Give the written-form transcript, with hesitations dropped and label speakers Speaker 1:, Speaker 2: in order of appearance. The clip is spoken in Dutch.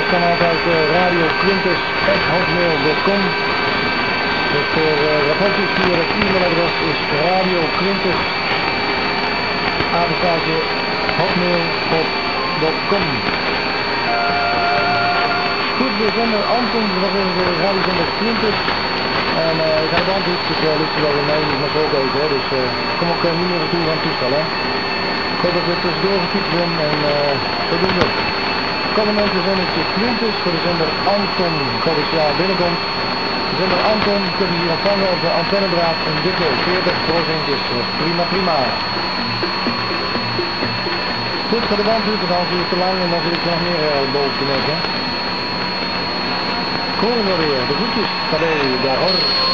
Speaker 1: kan altijd radioquintus@hotmail.com. Dus voor rapportjes via het e-mailadres is radioquintus@hotmail.com. Goed, de zender Anton, dat is de radiozender Quintus. En ik ga de band dus lukt wel weer mee, moet maar zo weten, hè. Dus kom ook niet meer retour aan het toestel, hè. Ik hoop dat ik weer tussendoor gefietst ben en zodoende. Commenten zendertje Quintus voor de zender Anton, ik hoop dat je daar binnenkomt. De zender Anton kunt u hier ontvangen op de antennedraad een dikke 40 procentjes. Prima, prima. Goed, ga de band uit, want anders is het te lang en dan zit ik nog meer boven te nekken. Cool weer, de groetjes. Tabé, daar hoor.